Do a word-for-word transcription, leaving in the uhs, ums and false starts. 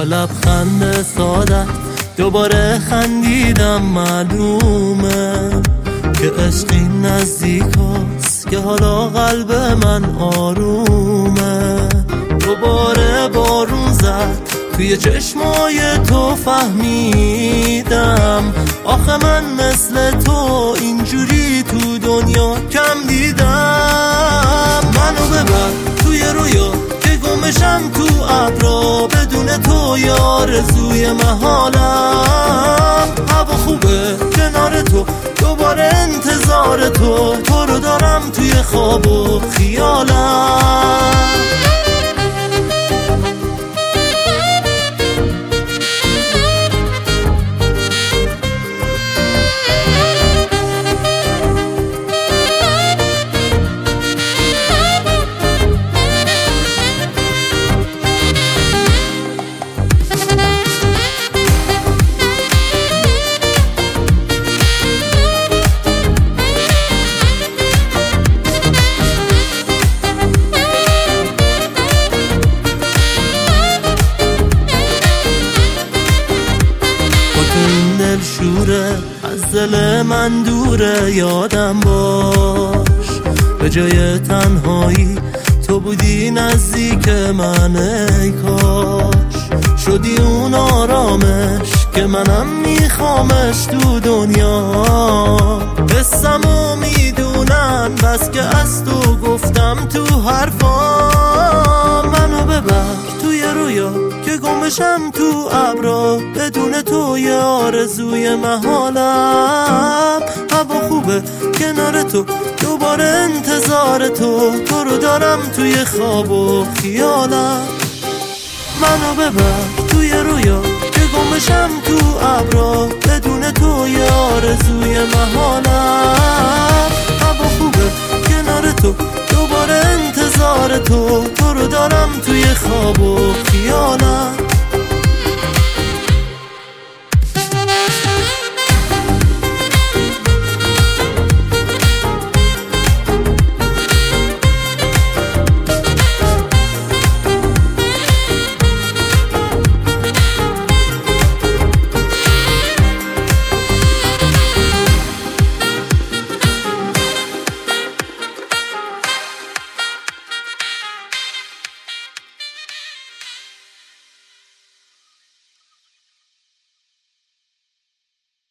با لبخند سادت دوباره خندیدم. معلومه که عشقی نزدیک هست که حالا قلب من آرومه. دوباره بارون زد توی چشمای تو، فهمیدم آخه من مثل تو اینجوری تو دنیا کم دیدم. منو ببر توی رویا که گمشم تو ابرا، بدون تو یه آرزوی محالم. هوا خوبه کنار تو، دوباره انتظار تو، تو رو دارم توی خواب و خیالم. شوره از دل من دوره، یادم باش به جای تنهایی تو بودی نزدیک من. ای کاش شدی اون آرامش که منم میخوامش تو دنیا. قصه‌مو میدونن بس که از تو گفتم تو حرفا. منو ببر توی رویا که گمشم تو ابرا، بدون تو یه آرزوی محالم. هوا خوبه کنار تو، دوباره انتظار تو، تو رو دارم توی خواب و خیالم. منو ببر توی رویا که گمشم تو ابرا، بدون تو یه آرزوی محالم. هوا خوبه کنار تو، دوباره انتظار تو، تو رو دارم توی خواب و خیالم.